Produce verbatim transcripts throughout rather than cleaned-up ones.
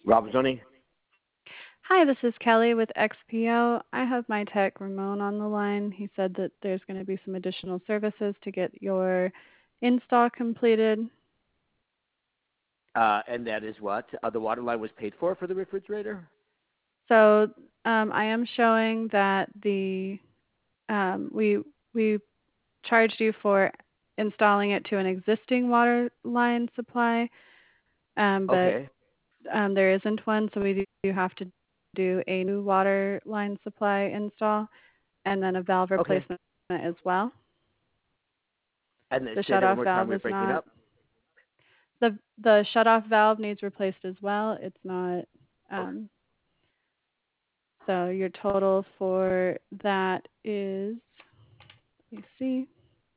Robzoni. Hi, this is Kelly with X P O. I have my tech Ramon on the line. He said that there's going to be some additional services to get your install completed. Uh, and that is what? Uh, the water line was paid for for the refrigerator? So um, I am showing that the um, we we charged you for installing it to an existing water line supply, um, but Okay. um, there isn't one, so we do have to do a new water line supply install and then a valve Okay. replacement as well. And then The say that one shutoff more time. valve We're is breaking not up. the the shutoff valve needs replaced as well. It's not Okay. um, so your total for that is, let me see.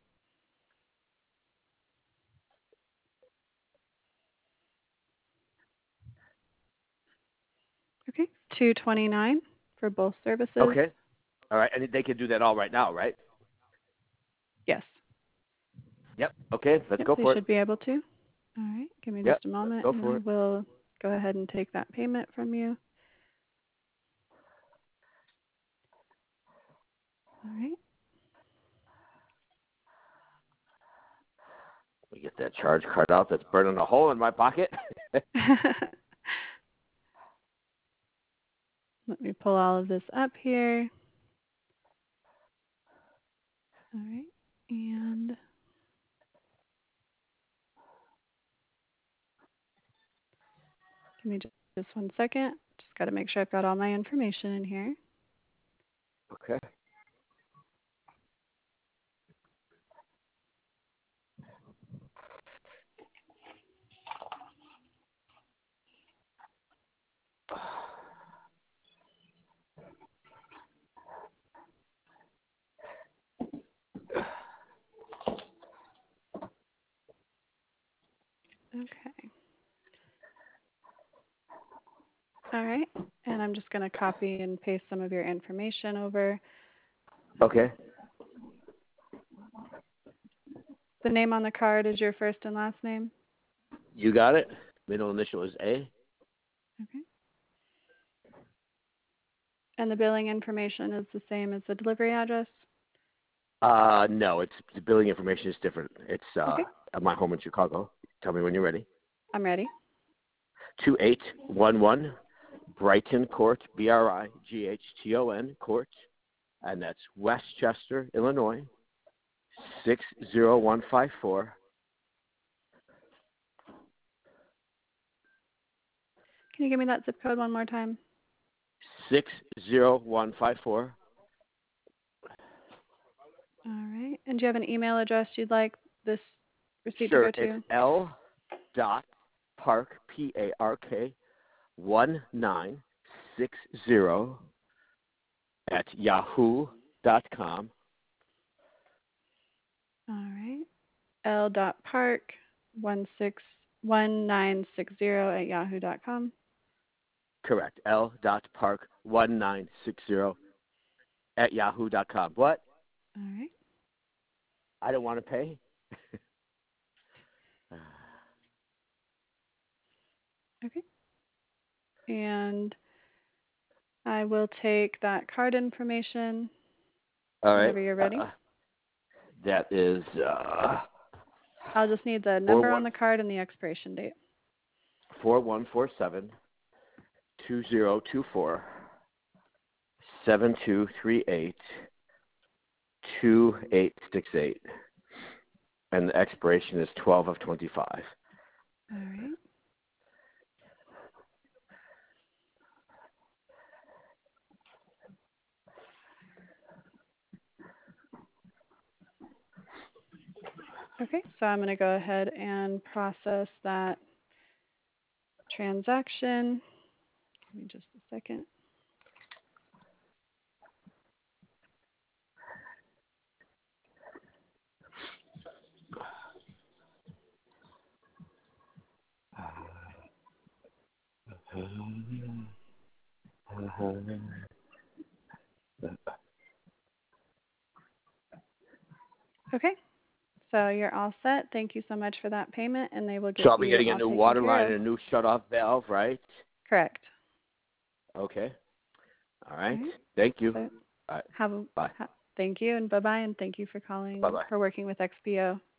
Okay, two twenty-nine for both services. Okay. All right. And they can do that all right now, right? Yes. Yep. Okay. Let's Yep, go they for it. should be able to. All right, give me Yep. just a Let's moment go and for I it. will go ahead and take that payment from you. All right. Let me get that charge card out that's burning a hole in my pocket. Let me pull all of this up here. All right. And give me just, just one second. Just got to make sure I've got all my information in here. Okay. Okay. All right. And I'm just going to copy and paste some of your information over. Okay. The name on the card is your first and last name? You got it. Middle initial is A. Okay. And the billing information is the same as the delivery address? Uh, no, it's the billing information is different. It's uh, Okay. at my home in Chicago. Tell me when you're ready. I'm ready. two eight one one Brighton Court, B R I G H T O N Court, and that's Westchester, Illinois, six zero one five four. Can you give me that zip code one more time? six zero one five four. All right. And do you have an email address you'd like this receipt to Sure, go it's to? L dot Park, P A R K, one nine six zero at yahoo dot com. All right. L. Park one six one nine six zero at yahoo dot com. Correct. L dot Park one nine six zero at yahoo dot com. What? All right. I don't want to pay. Okay. And I will take that card information All right. whenever you're ready. Uh, that is uh, I'll just need the four number on one the card and the expiration date. four one four seven two zero two four seven two three eight two eight six eight, and the expiration is twelve of twenty five. All right. Okay, so I'm going to go ahead and process that transaction. Give me just a second. Okay, so you're all set. Thank you so much for that payment, and they will So get I'll be you getting a all new taken water care line of. and a new shut-off valve, right? Correct. Okay. All right. All right. Thank you. So All right. have a Bye. ha, thank you and bye bye and thank you for calling Bye-bye. for working with X P O.